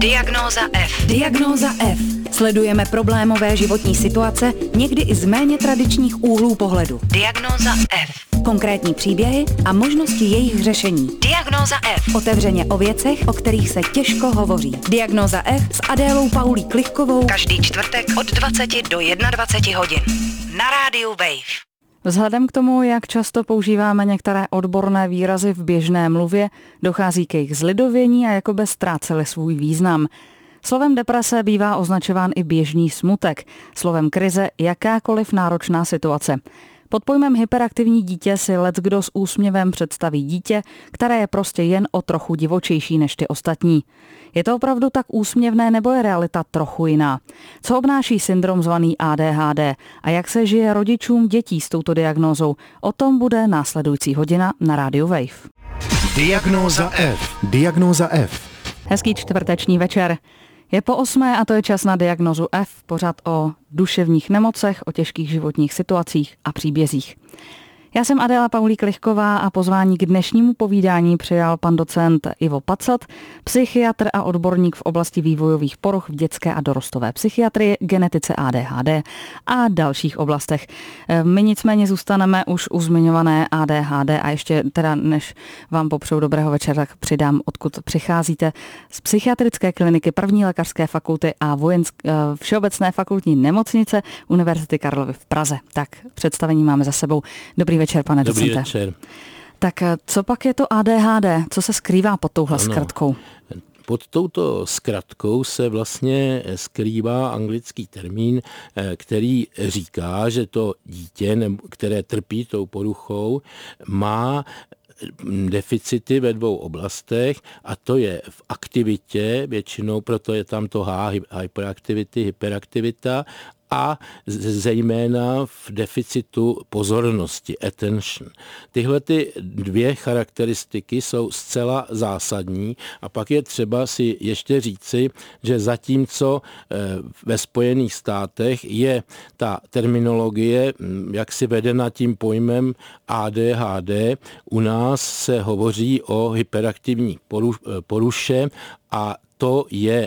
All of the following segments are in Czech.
Diagnóza F. Diagnóza F. Sledujeme problémové životní situace, někdy i z méně tradičních úhlů pohledu. Diagnóza F. Konkrétní příběhy a možnosti jejich řešení. Diagnóza F. Otevřeně o věcech, o kterých se těžko hovoří. Diagnóza F s Adélou Paulí Klichkovou. Každý čtvrtek od 20 do 21 hodin. Na rádiu Wave. Vzhledem k tomu, jak často používáme některé odborné výrazy v běžné mluvě, dochází k jejich zlidovění a jakoby ztrácely svůj význam. Slovem deprese bývá označován i běžný smutek, slovem krize jakákoliv náročná situace. Pod pojmem hyperaktivní dítě si leckdo s úsměvem představí dítě, které je prostě jen o trochu divočejší než ty ostatní. Je to opravdu tak úsměvné, nebo je realita trochu jiná? Co obnáší syndrom zvaný ADHD a jak se žije rodičům dětí s touto diagnózou? O tom bude následující hodina na rádiu Wave. Diagnóza F. Diagnóza F. Hezký čtvrteční večer. Je po 8 a to je čas na diagnózu F, pořad o duševních nemocech, o těžkých životních situacích a příbězích. Já jsem Adéla Paulí Klichková a pozvání k dnešnímu povídání přijal pan docent Ivo Pacelt, psychiatr a odborník v oblasti vývojových poruch v dětské a dorostové psychiatrii, genetice ADHD a dalších oblastech. My nicméně zůstaneme už u zmiňované ADHD a ještě teda, než vám popřeju dobrého večera, tak přidám, odkud přicházíte z psychiatrické kliniky 1. lékařské fakulty a Všeobecné fakultní nemocnice Univerzity Karlovy v Praze. Tak představení máme za sebou. Dobrý večer, pane docente. Dobrý večer. Tak co pak je to ADHD? Co se skrývá pod touhle zkratkou? Pod touto zkratkou se vlastně skrývá anglický termín, který říká, že to dítě, které trpí tou poruchou, má deficity ve 2 oblastech, a to je v aktivitě, většinou proto je tam to hyperaktivity, hyperaktivita, a zejména v deficitu pozornosti, attention. Tyhle ty 2 charakteristiky jsou zcela zásadní a pak je třeba si ještě říci, že zatímco ve Spojených státech je ta terminologie jaksi vedena tím pojmem ADHD, u nás se hovoří o hyperaktivní poruše a to je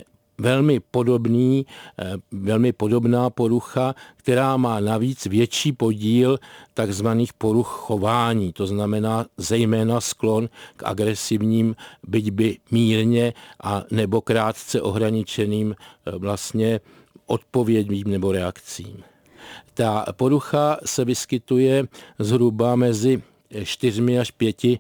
velmi podobná porucha, která má navíc větší podíl takzvaných poruch chování, to znamená zejména sklon k agresivním, byť by mírně a nebo krátce ohraničeným vlastně odpovědím nebo reakcím. Ta porucha se vyskytuje zhruba mezi 4 až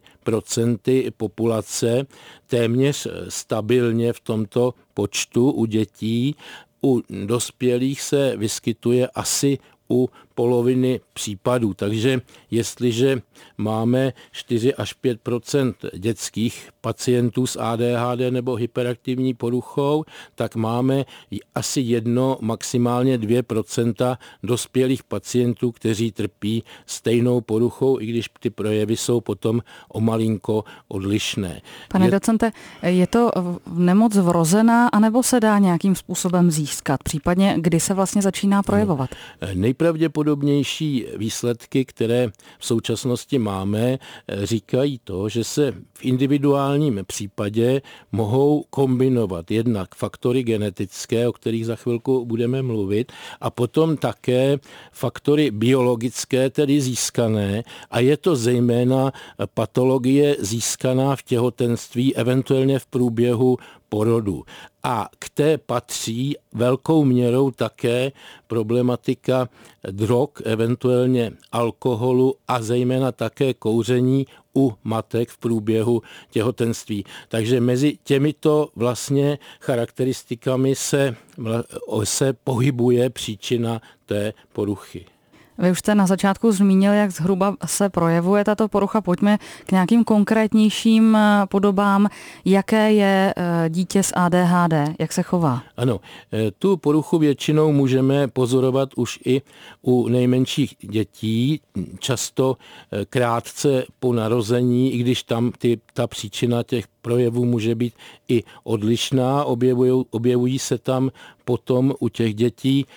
5% populace, téměř stabilně v tomto počtu u dětí. U dospělých se vyskytuje asi u poloviny případů. Takže jestliže máme 4 až 5% dětských pacientů s ADHD nebo hyperaktivní poruchou, tak máme asi 1, maximálně 2% dospělých pacientů, kteří trpí stejnou poruchou, i když ty projevy jsou potom o malinko odlišné. Pane docente, je to nemoc vrozená, anebo se dá nějakým způsobem získat? Případně, kdy se vlastně začíná projevovat? Nejpravděpodobnější výsledky, které v současnosti máme, říkají to, že se v individuálním případě mohou kombinovat jednak faktory genetické, o kterých za chvilku budeme mluvit, a potom také faktory biologické, tedy získané, a je to zejména patologie získaná v těhotenství, eventuálně v průběhu porodu. A k té patří velkou měrou také problematika drog, eventuálně alkoholu a zejména také kouření u matek v průběhu těhotenství. Takže mezi těmito vlastně charakteristikami se pohybuje příčina té poruchy. Vy už jste na začátku zmínil, jak zhruba se projevuje tato porucha. Pojďme k nějakým konkrétnějším podobám. Jaké je dítě s ADHD? Jak se chová? Ano, tu poruchu většinou můžeme pozorovat už i u nejmenších dětí, často krátce po narození, i když tam ta příčina těch projevů může být i odlišná, objevují se tam potom u těch dětí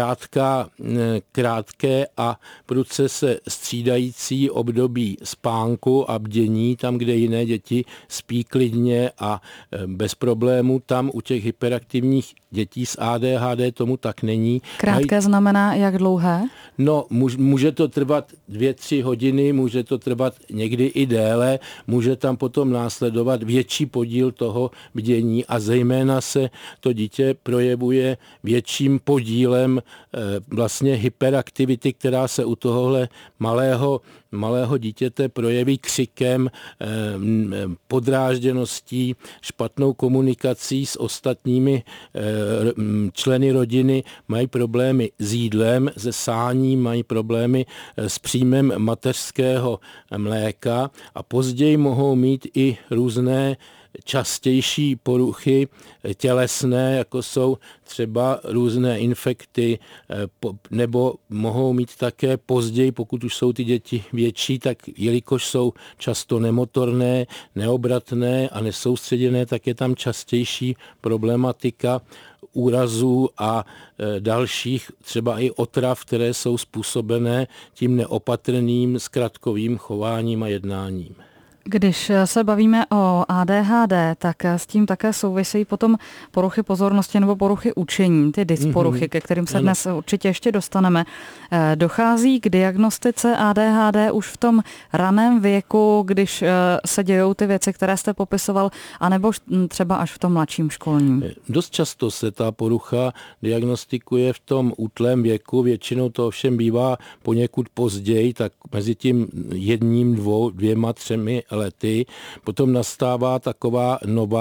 krátké a prudce se střídající období spánku a bdění, tam, kde jiné děti spí klidně a bez problémů, tam u těch hyperaktivních dětí s ADHD tomu tak není. Krátké znamená jak dlouhé? No, může to trvat 2-3 hodiny, může to trvat někdy i déle, může tam potom následovat větší podíl toho bdění a zejména se to dítě projevuje větším podílem vlastně hyperaktivity, která se u tohohle malého dítěte projeví křikem, podrážděností, špatnou komunikací s ostatními členy rodiny, mají problémy s jídlem, se sáním, mají problémy s příjmem mateřského mléka a později mohou mít i různé častější poruchy tělesné, jako jsou třeba různé infekty, nebo mohou mít také později, pokud už jsou ty děti větší, tak jelikož jsou často nemotorné, neobratné a nesoustředěné, tak je tam častější problematika úrazů a dalších třeba i otrav, které jsou způsobené tím neopatrným zkratkovým chováním a jednáním. Když se bavíme o ADHD, tak s tím také souvisejí potom poruchy pozornosti nebo poruchy učení, ty dysporuchy, ke kterým se dnes určitě ještě dostaneme. Dochází k diagnostice ADHD už v tom raném věku, když se dějou ty věci, které jste popisoval, anebo třeba až v tom mladším školním? Dost často se ta porucha diagnostikuje v tom útlém věku, většinou to ovšem bývá poněkud později, tak mezi tím 1, 2, 3 lety. Potom nastává taková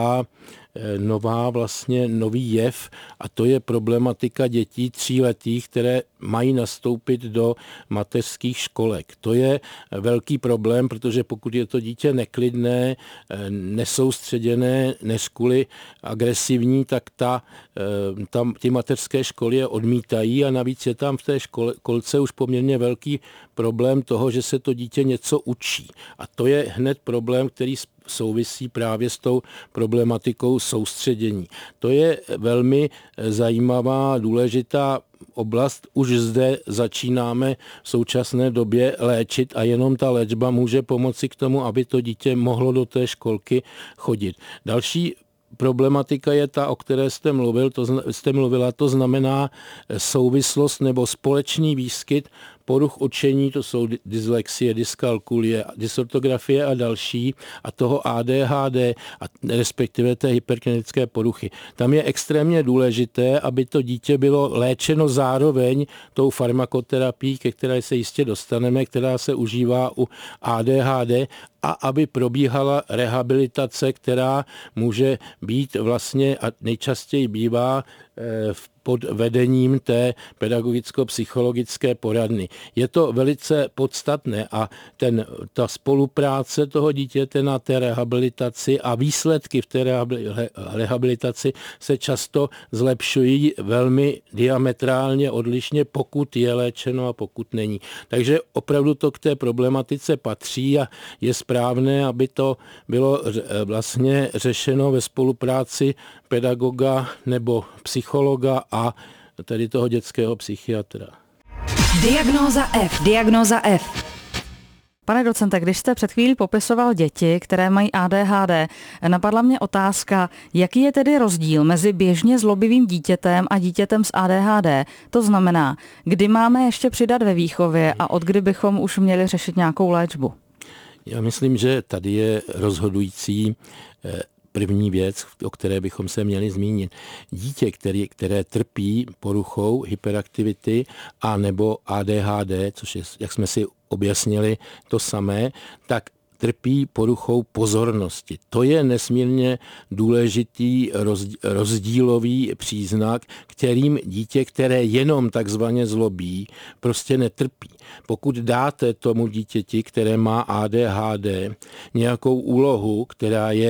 nový jev a to je problematika dětí 3letých, které mají nastoupit do mateřských školek. To je velký problém, protože pokud je to dítě neklidné, nesoustředěné, než kvůli agresivní, tak ty mateřské školy je odmítají a navíc je tam v té školce už poměrně velký problém toho, že se to dítě něco učí. A to je hned problém, který souvisí právě s tou problematikou soustředění. To je velmi zajímavá, důležitá oblast. Už zde začínáme v současné době léčit a jenom ta léčba může pomoci k tomu, aby to dítě mohlo do té školky chodit. Další problematika je ta, o které jste mluvila, to znamená souvislost nebo společný výskyt poruch učení, to jsou dyslexie, dyskalkulie, dysortografie a další, a toho ADHD, a respektive té hyperkinetické poruchy. Tam je extrémně důležité, aby to dítě bylo léčeno zároveň tou farmakoterapií, ke které se jistě dostaneme, která se užívá u ADHD, a aby probíhala rehabilitace, která může být vlastně a nejčastěji bývá pod vedením té pedagogicko-psychologické poradny. Je to velice podstatné a ta spolupráce toho dítěte na té rehabilitaci a výsledky v té rehabilitaci se často zlepšují velmi diametrálně odlišně, pokud je léčeno a pokud není. Takže opravdu to k té problematice patří a je správné, aby to bylo vlastně řešeno ve spolupráci pedagoga nebo psychologa a tedy toho dětského psychiatra. Diagnóza F. Pane docente, když jste před chvílí popisoval děti, které mají ADHD, napadla mě otázka, jaký je tedy rozdíl mezi běžně zlobivým dítětem a dítětem s ADHD? To znamená, kdy máme ještě přidat ve výchově a od kdy bychom už měli řešit nějakou léčbu? Já myslím, že tady je rozhodující první věc, o které bychom se měli zmínit. Dítě, které trpí poruchou hyperaktivity a nebo ADHD, což je, jak jsme si objasnili, to samé, tak trpí poruchou pozornosti. To je nesmírně důležitý rozdílový příznak, kterým dítě, které jenom takzvaně zlobí, prostě netrpí. Pokud dáte tomu dítěti, které má ADHD, nějakou úlohu, která je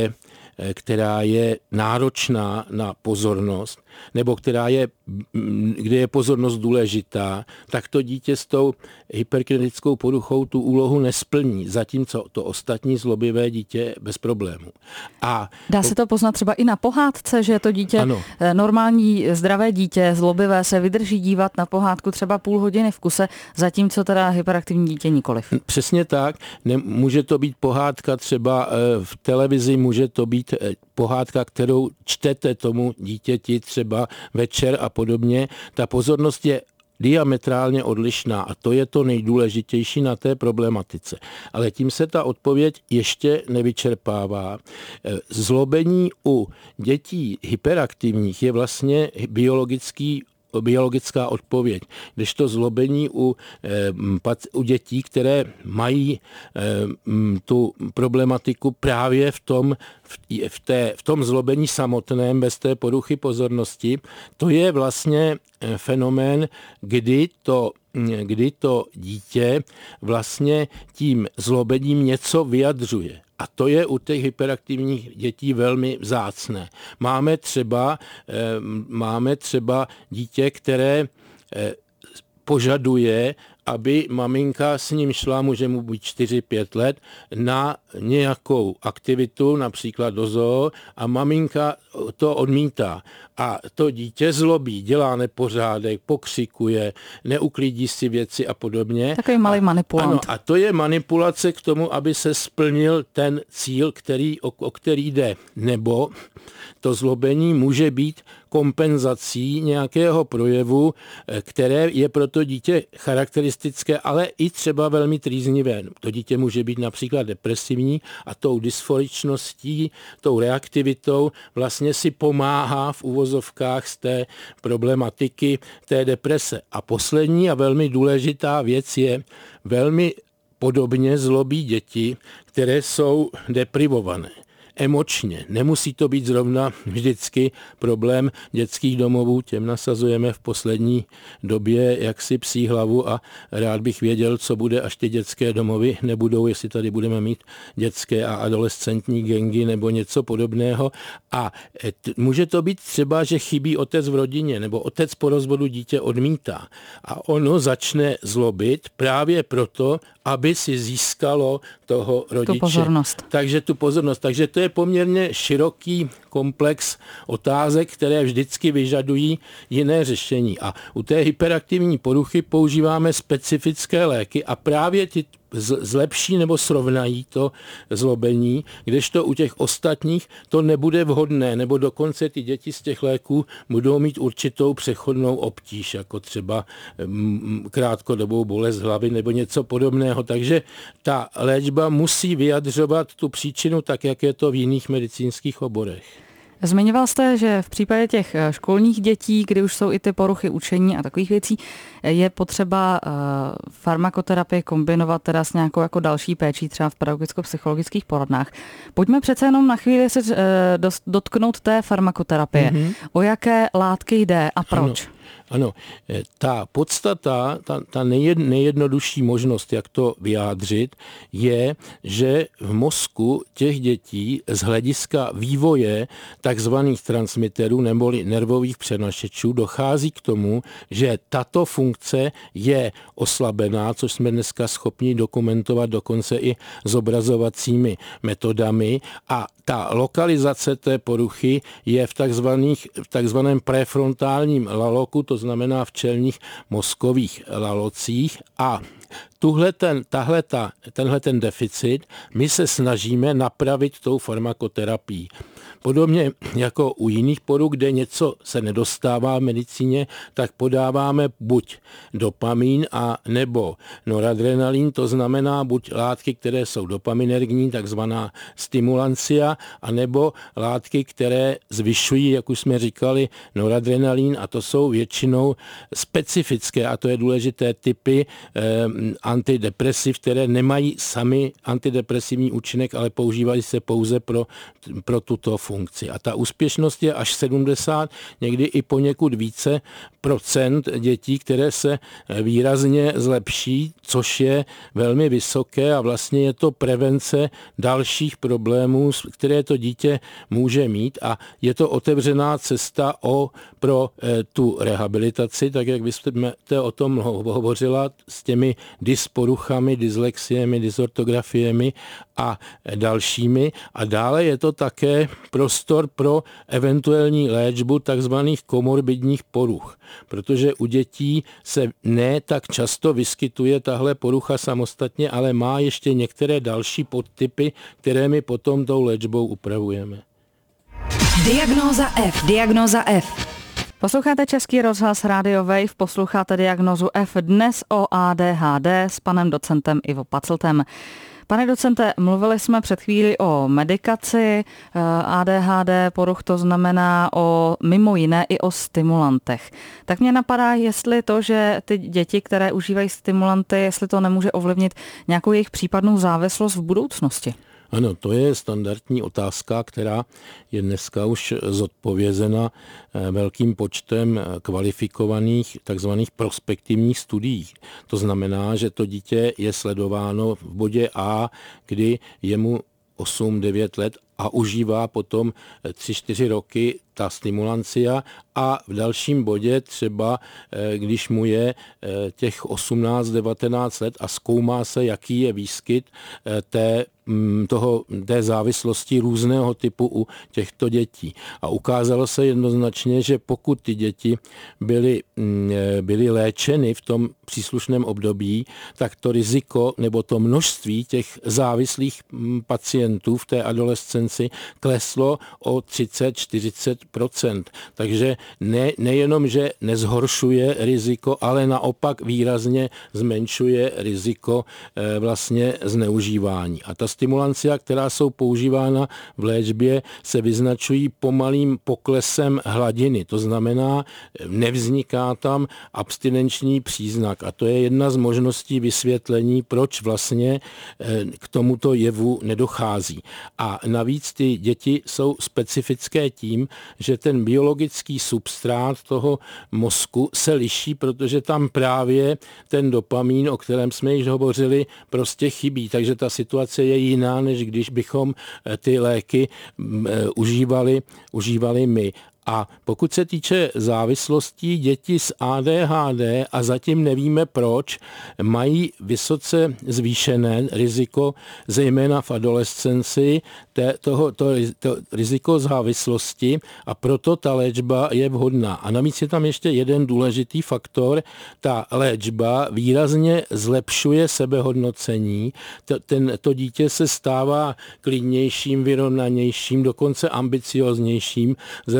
která je náročná na pozornost, nebo kde je pozornost důležitá, tak to dítě s tou hyperkinetickou poruchou tu úlohu nesplní, zatímco to ostatní zlobivé dítě bez problému. Dá se to poznat třeba i na pohádce, že to dítě, ano. Normální zdravé dítě, zlobivé, se vydrží dívat na pohádku třeba půl hodiny v kuse, zatímco teda hyperaktivní dítě nikoliv. Přesně tak. Může to být pohádka třeba v televizi, může to být pohádka, kterou čtete tomu dítěti třeba večer a podobně. Ta pozornost je diametrálně odlišná a to je to nejdůležitější na té problematice. Ale tím se ta odpověď ještě nevyčerpává. Zlobení u dětí hyperaktivních je vlastně biologická odpověď, kdežto zlobení u dětí, které mají tu problematiku právě v tom zlobení samotném, bez té poruchy pozornosti, to je vlastně fenomén, kdy to dítě vlastně tím zlobením něco vyjadřuje. A to je u těch hyperaktivních dětí velmi vzácné. Máme třeba dítě, které požaduje, aby maminka s ním šla, může mu být 4-5 let, na nějakou aktivitu, například do zoo, a maminka to odmítá. A to dítě zlobí, dělá nepořádek, pokřikuje, neuklidí si věci a podobně. Takový malý manipulant. Ano, a to je manipulace k tomu, aby se splnil ten cíl, o který jde. Nebo to zlobení může být kompenzací nějakého projevu, které je pro to dítě charakteristické, ale i třeba velmi trýznivé. To dítě může být například depresivní a tou dysforičností, tou reaktivitou vlastně si pomáhá v uvozovkách z té problematiky té deprese. A poslední a velmi důležitá věc je, velmi podobně zlobí děti, které jsou deprivované. Emočně. Nemusí to být zrovna vždycky problém dětských domovů, těm nasazujeme v poslední době jaksi psí hlavu a rád bych věděl, co bude, až ty dětské domovy nebudou, jestli tady budeme mít dětské a adolescentní gangy nebo něco podobného. A může to být třeba, že chybí otec v rodině, nebo otec po rozvodu dítě odmítá. A ono začne zlobit právě proto, aby si získalo toho rodiče. Tu pozornost. Takže to je poměrně široký komplex otázek, které vždycky vyžadují jiné řešení. A u té hyperaktivní poruchy používáme specifické léky a právě ty zlepší nebo srovnají to zlobení, kdežto u těch ostatních to nebude vhodné, nebo dokonce ty děti z těch léků budou mít určitou přechodnou obtíž, jako třeba krátkodobou bolest hlavy nebo něco podobného. Takže ta léčba musí vyjadřovat tu příčinu tak, jak je to v jiných medicínských oborech. Zmiňoval jste, že v případě těch školních dětí, kdy už jsou i ty poruchy učení a takových věcí, je potřeba farmakoterapii kombinovat teda s nějakou jako další péčí, třeba v pedagogicko-psychologických poradnách. Pojďme přece jenom na chvíli se dotknout té farmakoterapie. Mm-hmm. O jaké látky jde a proč? Ano, ta podstata, ta nejjednodušší možnost, jak to vyjádřit, je, že v mozku těch dětí z hlediska vývoje takzvaných transmiterů neboli nervových přenašečů dochází k tomu, že tato funkce je oslabená, což jsme dneska schopni dokumentovat dokonce i zobrazovacími metodami, a ta lokalizace té poruchy je v takzvaném prefrontálním laloku, to znamená v čelních mozkových lalocích, a tenhle deficit my se snažíme napravit tou farmakoterapií. Podobně jako u jiných poruch, kde něco se nedostává v medicíně, tak podáváme buď dopamin a nebo noradrenalin, to znamená buď látky, které jsou dopaminergní, takzvaná stimulancia, a nebo látky, které zvyšují, jak už jsme říkali, noradrenalin, a to jsou většinou specifické, a to je důležité, typy antidepresiv, které nemají sami antidepresivní účinek, ale používají se pouze pro tuto funkci. funkci. A ta úspěšnost je až 70, někdy i poněkud více procent dětí, které se výrazně zlepší, což je velmi vysoké a vlastně je to prevence dalších problémů, které to dítě může mít a je to otevřená cesta pro tu rehabilitaci, tak jak vy jste o tom hovořila, s těmi dysporuchami, dyslexiemi, dysortografiemi a dalšími. A dále je to také prostor pro eventuální léčbu takzvaných komorbidních poruch, protože u dětí se ne tak často vyskytuje tahle porucha samostatně, ale má ještě některé další podtypy, které my potom tou léčbou upravujeme. Diagnóza F. Diagnóza F. Posloucháte Český rozhlas Radio Wave, posloucháte Diagnózu F dnes o ADHD s panem docentem Ivo Pacltem. Pane docente, mluvili jsme před chvíli o medikaci ADHD poruch, to znamená mimo jiné i o stimulantech. Tak mě napadá, jestli to, že ty děti, které užívají stimulanty, jestli to nemůže ovlivnit nějakou jejich případnou závislost v budoucnosti. Ano, to je standardní otázka, která je dneska už zodpovězena velkým počtem kvalifikovaných takzvaných prospektivních studií. To znamená, že to dítě je sledováno v bodě A, kdy je mu 8-9 let a užívá potom 3-4 roky ta stimulancia a v dalším bodě třeba, když mu je těch 18-19 let a zkoumá se, jaký je výskyt té závislosti různého typu u těchto dětí. A ukázalo se jednoznačně, že pokud ty děti byly léčeny v tom příslušném období, tak to riziko nebo to množství těch závislých pacientů v té adolescenci kleslo o 30-40%. Takže nejenom, že nezhoršuje riziko, ale naopak výrazně zmenšuje riziko vlastně zneužívání. A ta stimulancia, která jsou používána v léčbě, se vyznačují pomalým poklesem hladiny. To znamená, nevzniká tam abstinenční příznak. A to je jedna z možností vysvětlení, proč vlastně k tomuto jevu nedochází. A navíc ty děti jsou specifické tím, že ten biologický substrát toho mozku se liší, protože tam právě ten dopamin, o kterém jsme již hovořili, prostě chybí. Takže ta situace je jiná, než když bychom ty léky užívali my. A pokud se týče závislostí, děti s ADHD, a zatím nevíme proč, mají vysoce zvýšené riziko, zejména v adolescenci, to riziko závislosti a proto ta léčba je vhodná. A navíc je tam ještě jeden důležitý faktor, ta léčba výrazně zlepšuje sebehodnocení, to dítě se stává klidnějším, vyrovnanějším, dokonce ambicioznějším,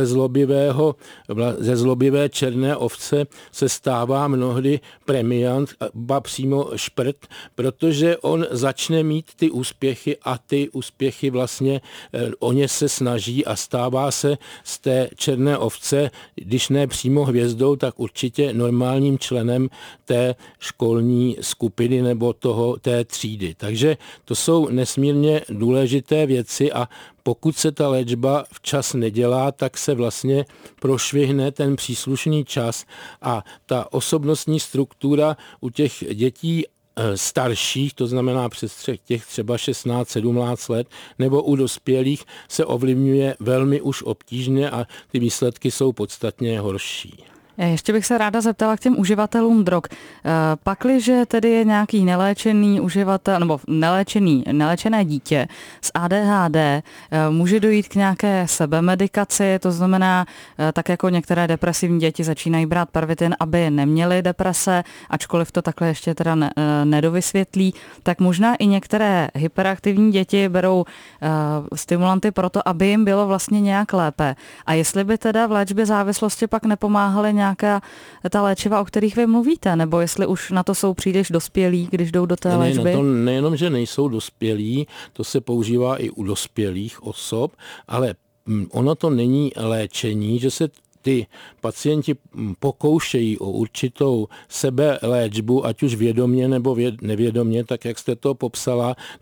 ze zlobivé černé ovce se stává mnohdy premiant, ba přímo šprt, protože on začne mít ty úspěchy a ty úspěchy vlastně o ně se snaží a stává se z té černé ovce, když ne přímo hvězdou, tak určitě normálním členem té školní skupiny nebo té třídy. Takže to jsou nesmírně důležité věci a pokud se ta léčba včas nedělá, tak se vlastně prošvihne ten příslušný čas a ta osobnostní struktura u těch dětí starších, to znamená přes těch třeba 16-17 let, nebo u dospělých se ovlivňuje velmi už obtížně a ty výsledky jsou podstatně horší. Ještě bych se ráda zeptala k těm uživatelům drog. Pakliže tedy je nějaký neléčený uživatel nebo neléčené dítě s ADHD, může dojít k nějaké sebemedikaci, to znamená, tak jako některé depresivní děti začínají brát pervitin, aby neměly deprese, ačkoliv to takhle ještě teda nedovysvětlí, tak možná i některé hyperaktivní děti berou stimulanty proto, aby jim bylo vlastně nějak lépe. A jestli by teda v léčbě závislosti pak nepomáhaly nějaká ta léčiva, o kterých vy mluvíte, nebo jestli už na to jsou příliš dospělí, když jdou do té léčby? To nejenom, že nejsou dospělí, to se používá i u dospělých osob, ale ono to není léčení, že se ty pacienti pokoušejí o určitou sebeléčbu, ať už vědomě nebo nevědomě, tak jak jste to popsala, to je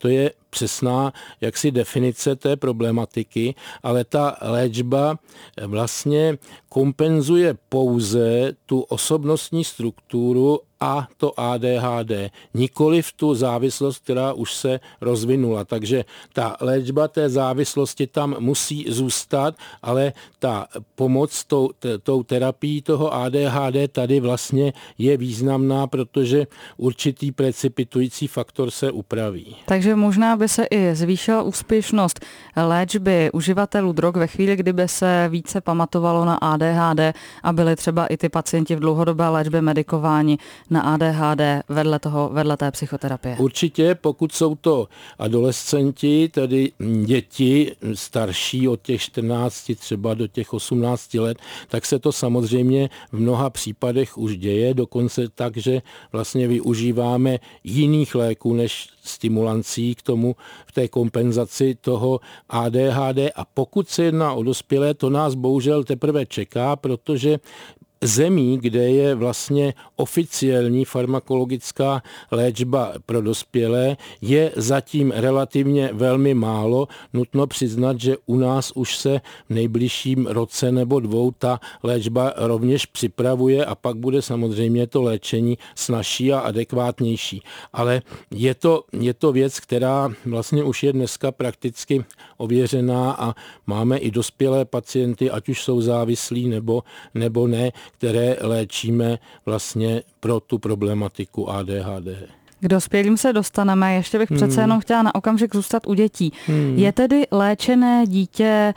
přesná jaksi definice té problematiky, ale ta léčba vlastně kompenzuje pouze tu osobnostní strukturu a to ADHD, nikoli v tu závislost, která už se rozvinula. Takže ta léčba té závislosti tam musí zůstat, ale ta pomoc tou terapií toho ADHD tady vlastně je významná, protože určitý precipitující faktor se upraví. Takže možná by se i zvýšila úspěšnost léčby uživatelů drog ve chvíli, kdyby se více pamatovalo na ADHD a byli třeba i ty pacienti v dlouhodobé léčbě medikováni na ADHD vedle té psychoterapie. Určitě, pokud jsou to adolescenti, tedy děti starší od těch 14 třeba do těch 18 let, tak se to samozřejmě v mnoha případech už děje, dokonce tak, že vlastně využíváme jiných léků než stimulancí k tomu v té kompenzaci toho ADHD. A pokud se jedná o dospělé, to nás bohužel teprve čeká, protože zemí, kde je vlastně oficiální farmakologická léčba pro dospělé, je zatím relativně velmi málo. Nutno přiznat, že u nás už se v nejbližším roce nebo 2 ta léčba rovněž připravuje a pak bude samozřejmě to léčení snazší a adekvátnější. Ale je to věc, která vlastně už je dneska prakticky ověřená a máme i dospělé pacienty, ať už jsou závislí nebo ne, které léčíme vlastně pro tu problematiku ADHD. K dospělým se dostaneme, ještě bych přece jenom chtěla na okamžik zůstat u dětí. Je tedy léčené dítě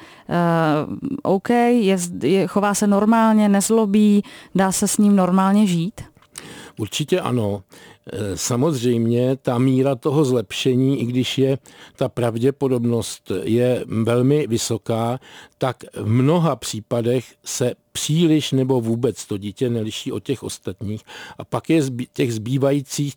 OK, chová se normálně, nezlobí, dá se s ním normálně žít? Určitě ano. Samozřejmě ta míra toho zlepšení, i když je ta pravděpodobnost je velmi vysoká, tak v mnoha případech se příliš nebo vůbec to dítě neliší od těch ostatních. A pak je těch zbývajících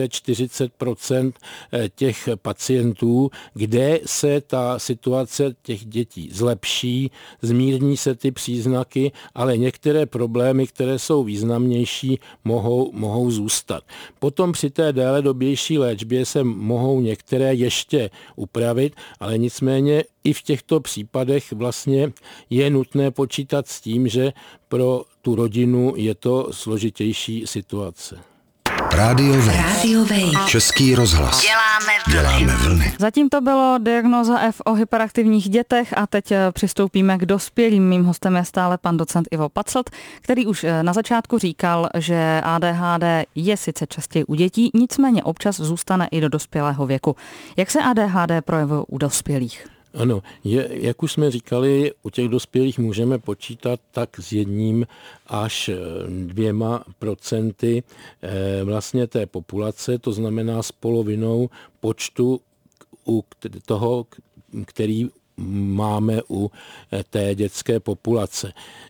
30-40% těch pacientů, kde se ta situace těch dětí zlepší, zmírní se ty příznaky, ale některé problémy, které jsou významnější, mohou zůstat. Potom při té déledobější léčbě se mohou některé ještě upravit, ale nicméně i v těchto případech vlastně je nutné počítat s tím, že pro tu rodinu je to složitější situace. Rádio Wave. Český rozhlas. Děláme vlny. Zatím to bylo Diagnóza F o hyperaktivních dětech a teď přistoupíme k dospělým. Mým hostem je stále pan docent Ivo Pacelt, který už na začátku říkal, že ADHD je sice častěji u dětí, nicméně občas zůstane i do dospělého věku. Jak se ADHD projevuje u dospělých? Ano, jak už jsme říkali, u těch dospělých můžeme počítat tak s 1 až 2% vlastně té populace, to znamená s polovinou počtu u toho, který máme u té dětské populace.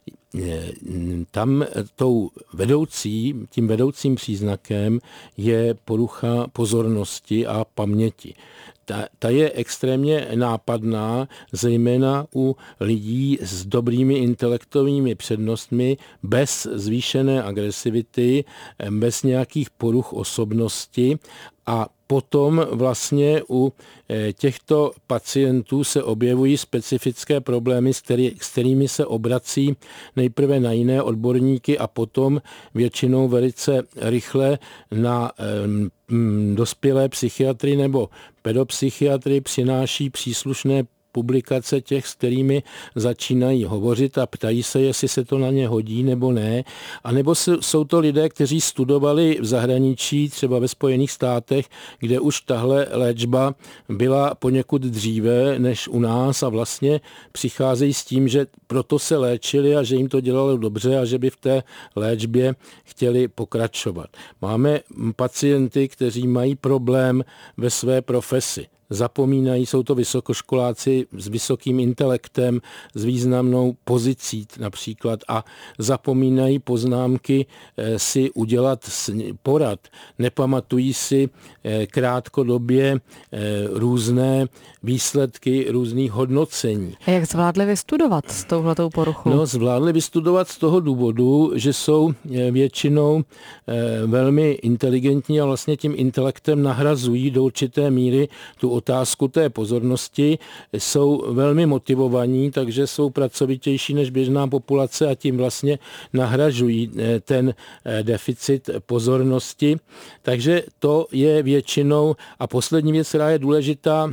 Tam tím vedoucím příznakem je porucha pozornosti a paměti. Ta je extrémně nápadná, zejména u lidí s dobrými intelektovými přednostmi, bez zvýšené agresivity, bez nějakých poruch osobnosti a potom vlastně u těchto pacientů se objevují specifické problémy, s kterými se obrací nejprve na jiné odborníky a potom většinou velice rychle na dospělé psychiatry nebo pedopsychiatry, přináší příslušné publikace těch, s kterými začínají hovořit a ptají se, jestli se to na ně hodí nebo ne. A nebo jsou to lidé, kteří studovali v zahraničí, třeba ve Spojených státech, kde už tahle léčba byla poněkud dříve než u nás a vlastně přicházejí s tím, že proto se léčili a že jim to dělalo dobře a že by v té léčbě chtěli pokračovat. Máme pacienty, kteří mají problém ve své profesi. Zapomínají, jsou to vysokoškoláci s vysokým intelektem, s významnou pozicí například a zapomínají poznámky si udělat porad. Nepamatují si krátkodobě různé výsledky různých hodnocení. A jak zvládli vystudovat s touhletou poruchou? No, zvládli vystudovat z toho důvodu, že jsou většinou velmi inteligentní a vlastně tím intelektem nahrazují do určité míry tu otázku té pozornosti, jsou velmi motivovaní, takže jsou pracovitější než běžná populace a tím vlastně nahražují ten deficit pozornosti. Takže to je většinou. A poslední věc, která je důležitá,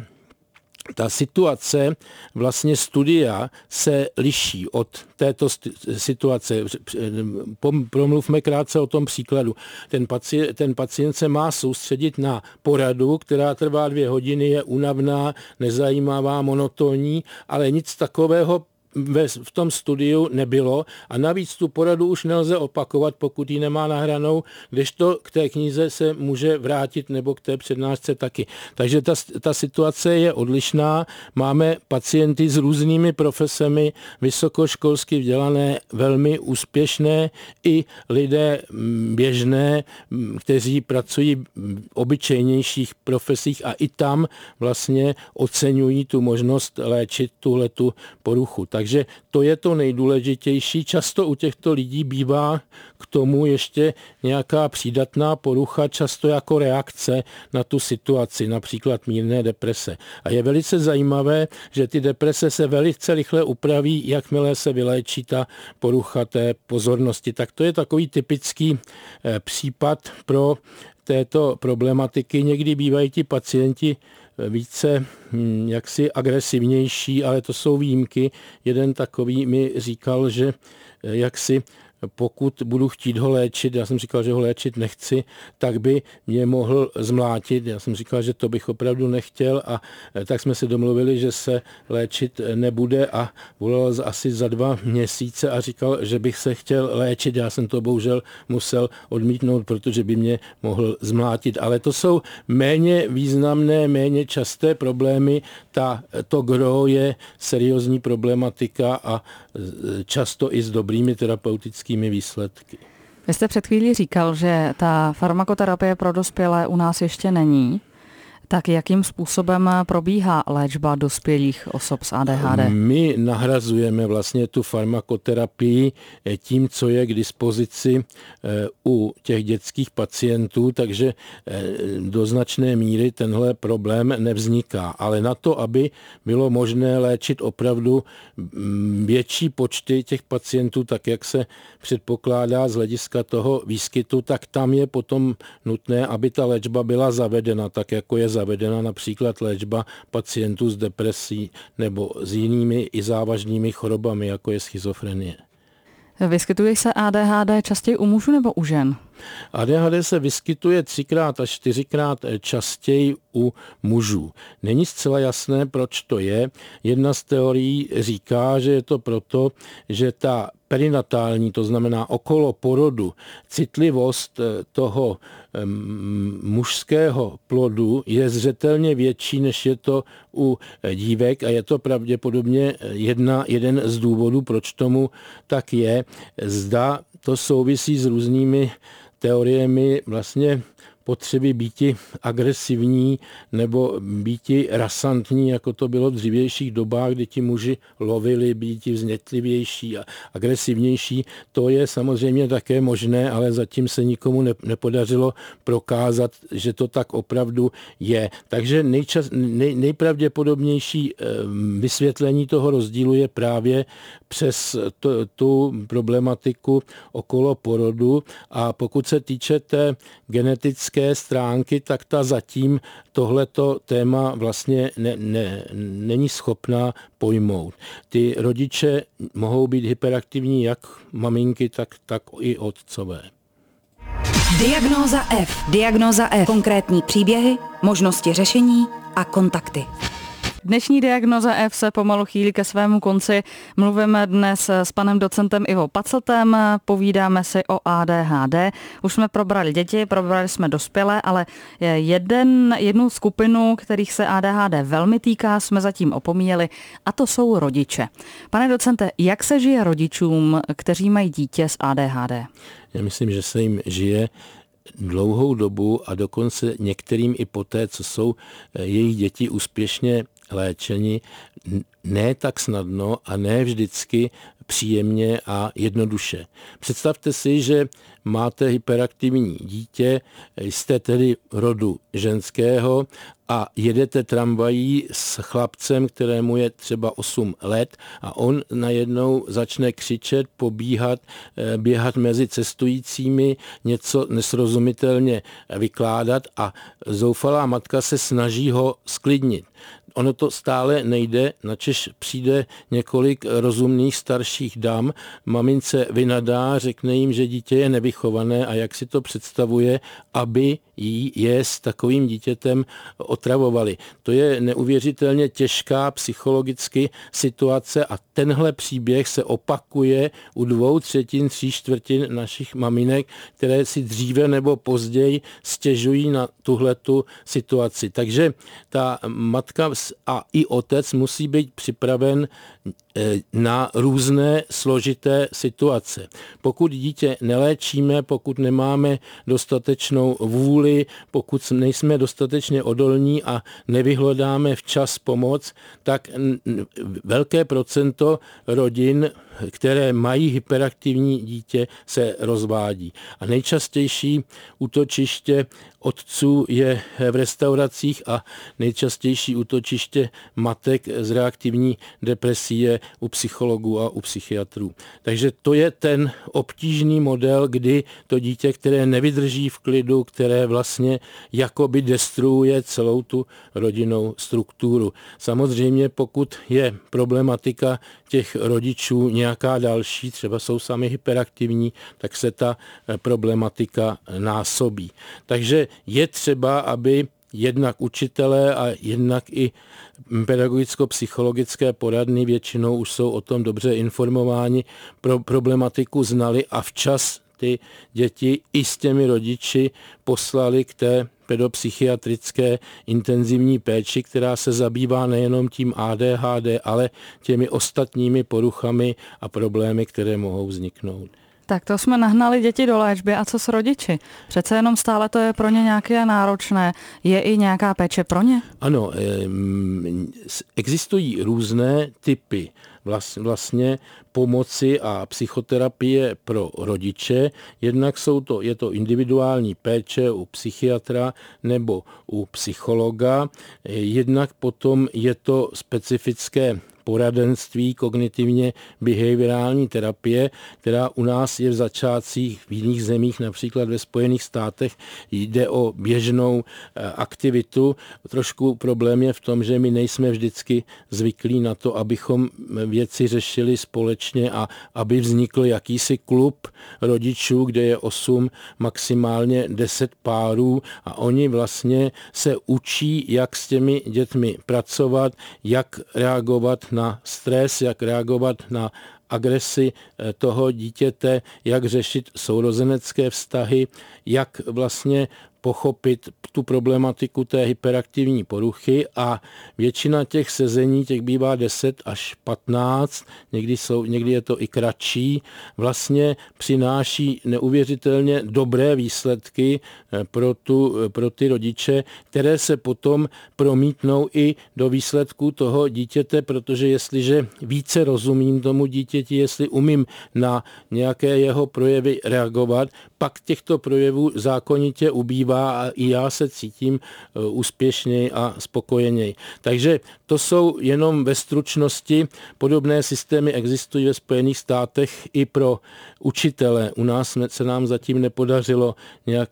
ta situace vlastně studia se liší od této situace. Promluvme krátce o tom příkladu. Ten pacient se má soustředit na poradu, která trvá 2 hodiny, je únavná, nezajímavá, monotónní, ale nic takového v tom studiu nebylo a navíc tu poradu už nelze opakovat, pokud ji nemá nahranou, kdežto k té knize se může vrátit nebo k té přednášce taky. Takže ta situace je odlišná. Máme pacienty s různými profesemi, vysokoškolsky vzdělané, velmi úspěšné i lidé běžné, kteří pracují v obyčejnějších profesích a i tam vlastně oceňují tu možnost léčit tuhletu poruchu. Takže to je to nejdůležitější. Často u těchto lidí bývá k tomu ještě nějaká přídatná porucha, často jako reakce na tu situaci, například mírné deprese. A je velice zajímavé, že ty deprese se velice rychle upraví, jakmile se vyléčí ta porucha té pozornosti. Tak to je takový typický případ pro této problematiky. Někdy bývají ti pacienti více jaksi agresivnější, ale to jsou výjimky. Jeden takový mi říkal, že jaksi pokud budu chtít ho léčit, já jsem říkal, že ho léčit nechci, tak by mě mohl zmlátit. Já jsem říkal, že to bych opravdu nechtěl a tak jsme se domluvili, že se léčit nebude a volal asi za 2 měsíce a říkal, že bych se chtěl léčit. Já jsem to bohužel musel odmítnout, protože by mě mohl zmlátit. Ale to jsou méně významné, méně časté problémy. To gro je seriózní problematika a často i s dobrými terapeutickými výsledky. Vy jste před chvílí říkal, že ta farmakoterapie pro dospělé u nás ještě není. Tak jakým způsobem probíhá léčba dospělých osob s ADHD? My nahrazujeme vlastně tu farmakoterapii tím, co je k dispozici u těch dětských pacientů, takže do značné míry tenhle problém nevzniká. Ale na to, aby bylo možné léčit opravdu větší počty těch pacientů, tak jak se předpokládá z hlediska toho výskytu, tak tam je potom nutné, aby ta léčba byla zavedena, tak jako je zavedena například léčba pacientů s depresí nebo s jinými i závažnými chorobami, jako je schizofrenie. Vyskytuje se ADHD častěji u mužů nebo u žen? ADHD se vyskytuje 3x až 4x častěji u mužů. Není zcela jasné, proč to je. Jedna z teorií říká, že je to proto, že ta perinatální, to znamená okolo porodu, citlivost toho mužského plodu je zřetelně větší, než je to u dívek a je to pravděpodobně jeden z důvodů, proč tomu tak je. Zda to souvisí s různými teoriemi vlastně potřeby býti agresivní nebo býti rasantní, jako to bylo v dřívějších dobách, kdy ti muži lovili, býti vznětlivější a agresivnější. To je samozřejmě také možné, ale zatím se nikomu nepodařilo prokázat, že to tak opravdu je. Takže nejpravděpodobnější vysvětlení toho rozdílu je právě přes tu problematiku okolo porodu a pokud se týče té genetické stránky, tak ta zatím tohleto téma vlastně není schopná pojmout. Ty rodiče mohou být hyperaktivní, jak maminky, tak i otcové. Diagnóza F. Diagnóza F. Konkrétní příběhy, možnosti řešení a kontakty. Dnešní Diagnóza F se pomalu chýlí ke svému konci. Mluvíme dnes s panem docentem Ivo Pacltem, povídáme si o ADHD. Už jsme probrali děti, probrali jsme dospělé, ale jednu skupinu, kterých se ADHD velmi týká, jsme zatím opomíjeli, a to jsou rodiče. Pane docente, jak se žije rodičům, kteří mají dítě s ADHD? Já myslím, že se jim žije dlouhou dobu a dokonce některým i poté, co jsou jejich děti úspěšně léčeni ne tak snadno a ne vždycky příjemně a jednoduše. Představte si, že máte hyperaktivní dítě, jste tedy rodu ženského a jedete tramvají s chlapcem, kterému je třeba 8 let a on najednou začne křičet, pobíhat, běhat mezi cestujícími, něco nesrozumitelně vykládat a zoufalá matka se snaží ho sklidnit. Ono to stále nejde, načež přijde několik rozumných starších dam, mamince vynadá, řekne jim, že dítě je nevychované a jak si to představuje, aby je s takovým dítětem otravovali. To je neuvěřitelně těžká psychologicky situace a tenhle příběh se opakuje u 2/3, 3/4 našich maminek, které si dříve nebo později stěžují na tuhletu situaci. Takže ta matka a i otec musí být připraven na různé složité situace. Pokud dítě neléčíme, pokud nemáme dostatečnou vůli, pokud nejsme dostatečně odolní a nevyhledáme včas pomoc, tak velké procento rodin, které mají hyperaktivní dítě, se rozvádí. A nejčastější útočiště otců je v restauracích a nejčastější útočiště matek z reaktivní depresí je u psychologů a u psychiatrů. Takže to je ten obtížný model, kdy to dítě, které nevydrží v klidu, které vlastně jakoby destruuje celou tu rodinnou strukturu. Samozřejmě pokud je problematika těch rodičů nějaká další, třeba jsou sami hyperaktivní, tak se ta problematika násobí. Takže je třeba, aby jednak učitelé a jednak i pedagogicko-psychologické poradny většinou už jsou o tom dobře informováni, problematiku znali a včas ty děti i s těmi rodiči poslali k té pedopsychiatrické intenzivní péči, která se zabývá nejenom tím ADHD, ale těmi ostatními poruchami a problémy, které mohou vzniknout. Tak to jsme nahnali děti do léčby a co s rodiči? Přece jenom stále to je pro ně nějaké náročné. Je i nějaká péče pro ně? Ano, existují různé typy vlastně pomoci a psychoterapie pro rodiče. Jednak je to individuální péče u psychiatra nebo u psychologa. Jednak potom je to specifické poradenství, kognitivně behaviorální terapie, která u nás je v začátcích, v jiných zemích, například ve Spojených státech, jde o běžnou aktivitu. Trošku problém je v tom, že my nejsme vždycky zvyklí na to, abychom věci řešili společně a aby vznikl jakýsi klub rodičů, kde je 8, maximálně 10 párů a oni vlastně se učí, jak s těmi dětmi pracovat, jak reagovat na stres, jak reagovat na agresi toho dítěte, jak řešit sourozenecké vztahy, jak vlastně pochopit tu problematiku té hyperaktivní poruchy a většina těch sezení, těch bývá 10 až 15, někdy je to i kratší, vlastně přináší neuvěřitelně dobré výsledky pro ty rodiče, které se potom promítnou i do výsledků toho dítěte, protože jestliže více rozumím tomu dítěti, jestli umím na nějaké jeho projevy reagovat, pak těchto projevů zákonitě ubývá a i já se cítím úspěšněji a spokojeněji. Takže to jsou jenom ve stručnosti. Podobné systémy existují ve Spojených státech i pro učitele. U nás se nám zatím nepodařilo nějak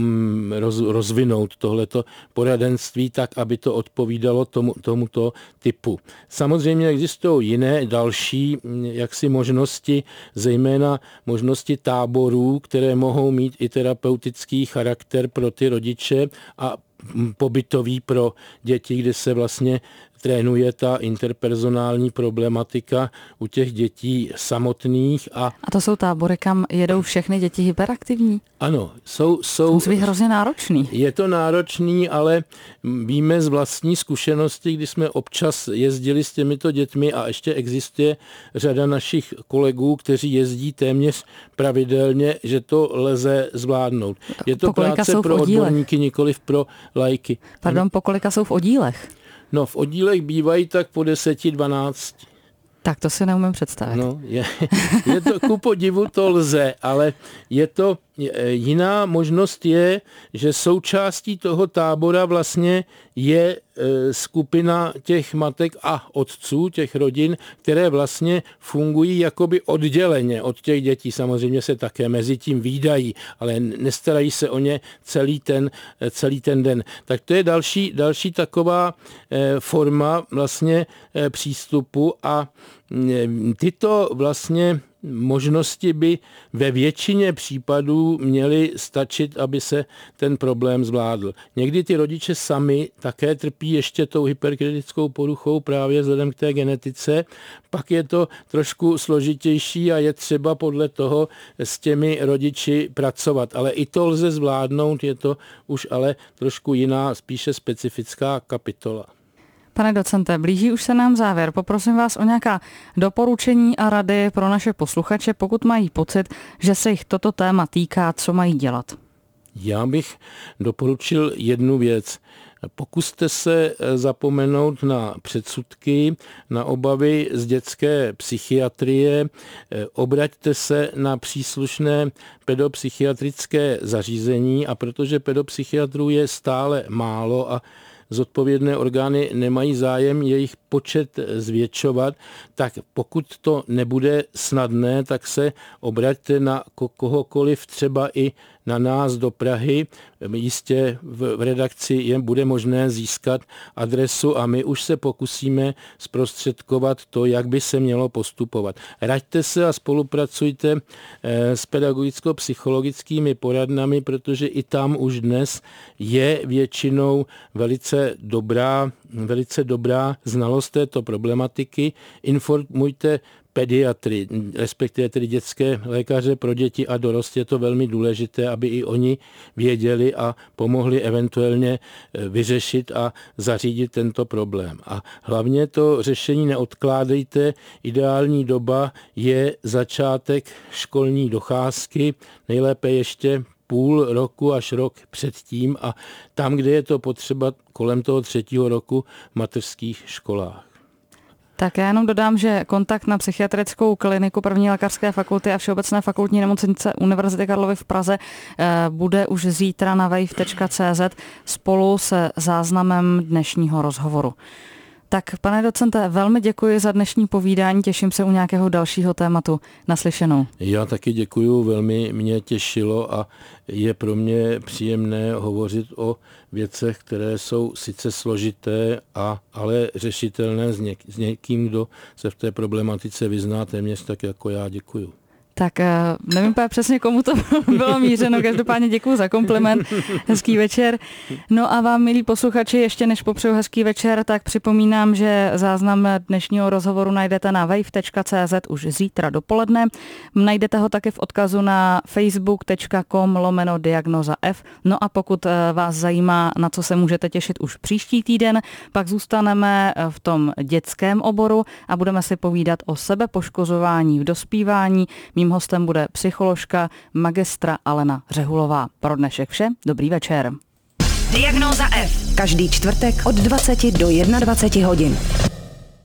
rozvinout tohleto poradenství tak, aby to odpovídalo tomuto typu. Samozřejmě existují jiné další jaksi možnosti, zejména možnosti táborů, které mohou mít i terapeutický charakter pro ty rodiče a pobytový pro děti, kde se vlastně trénuje ta interpersonální problematika u těch dětí samotných. A to jsou tábory, kam jedou všechny děti hyperaktivní? Ano, jsou Musí být hrozně náročný. Je to náročný, ale víme z vlastní zkušenosti, kdy jsme občas jezdili s těmito dětmi a ještě existuje řada našich kolegů, kteří jezdí téměř pravidelně, že to lze zvládnout. Je to práce pro odborníky, nikoliv pro laiky. Pardon, po kolika jsou v oddílech? No v oddílech bývají tak po 10-12. Tak to si neumím představit. No, je to ku podivu, to lze, ale je to jiná možnost je, že součástí toho tábora vlastně je skupina těch matek a otců, těch rodin, které vlastně fungují jakoby odděleně od těch dětí. Samozřejmě se také mezi tím vídají, ale nestarají se o ně celý ten den. Tak to je další taková forma vlastně přístupu a tyto vlastně možnosti by ve většině případů měly stačit, aby se ten problém zvládl. Někdy ty rodiče sami také trpí ještě tou hyperkritickou poruchou právě vzhledem k té genetice. Pak je to trošku složitější a je třeba podle toho s těmi rodiči pracovat. Ale i to lze zvládnout, je to už ale trošku jiná, spíše specifická kapitola. Pane docente, blíží už se nám závěr. Poprosím vás o nějaká doporučení a rady pro naše posluchače, pokud mají pocit, že se jich toto téma týká, co mají dělat. Já bych doporučil jednu věc. Pokuste se zapomenout na předsudky, na obavy z dětské psychiatrie, obraťte se na příslušné pedopsychiatrické zařízení a protože pedopsychiatrů je stále málo a zodpovědné orgány nemají zájem jejich počet zvětšovat, tak pokud to nebude snadné, tak se obraťte na kohokoliv, třeba i na nás do Prahy. Jistě v redakci bude možné získat adresu a my už se pokusíme zprostředkovat to, jak by se mělo postupovat. Raďte se a spolupracujte s pedagogicko-psychologickými poradnami, protože i tam už dnes je většinou velice dobrá znalost této problematiky. Informujte pediatry, respektive tedy dětské lékaře pro děti a dorost. Je to velmi důležité, aby i oni věděli a pomohli eventuálně vyřešit a zařídit tento problém. A hlavně to řešení neodkládejte. Ideální doba je začátek školní docházky, nejlépe ještě půl roku až rok předtím a tam, kde je to potřeba, kolem toho 3. roku v mateřských školách. Tak já jenom dodám, že kontakt na psychiatrickou kliniku první lékařské fakulty a Všeobecné fakultní nemocnice Univerzity Karlovy v Praze bude už zítra na wave.cz spolu se záznamem dnešního rozhovoru. Tak, pane docente, velmi děkuji za dnešní povídání, těším se u nějakého dalšího tématu. Naslyšenou. Já taky děkuji, velmi mě těšilo a je pro mě příjemné hovořit o věcech, které jsou sice složité, ale řešitelné s někým, kdo se v té problematice vyzná téměř tak jako já. Děkuji. Tak nevím přesně, komu to bylo mířeno, každopádně děkuji za kompliment, hezký večer. No a vám, milí posluchači, ještě než popřeju hezký večer, tak připomínám, že záznam dnešního rozhovoru najdete na wave.cz už zítra dopoledne. Najdete ho taky v odkazu na facebook.com/Diagnoza F. No a pokud vás zajímá, na co se můžete těšit už příští týden, pak zůstaneme v tom dětském oboru a budeme si povídat o sebepoškozování v dospívání. Mým hostem bude psycholožka magistra Alena Řehulová. Pro dnešek vše, dobrý večer. Diagnóza F. Každý čtvrtek od 20 do 21 hodin.